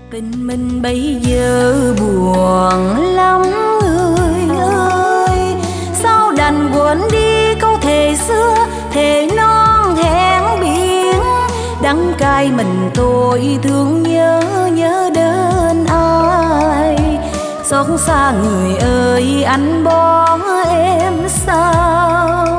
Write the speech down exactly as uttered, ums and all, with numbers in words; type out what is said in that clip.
Tình mình bây giờ buồn lắm người ơi, sao đành quên đi câu thề xưa, thề non hẹn biển. Đắng cay mình tôi thương nhớ nhớ đến ai, xót xa người ơi anh bỏ em sao.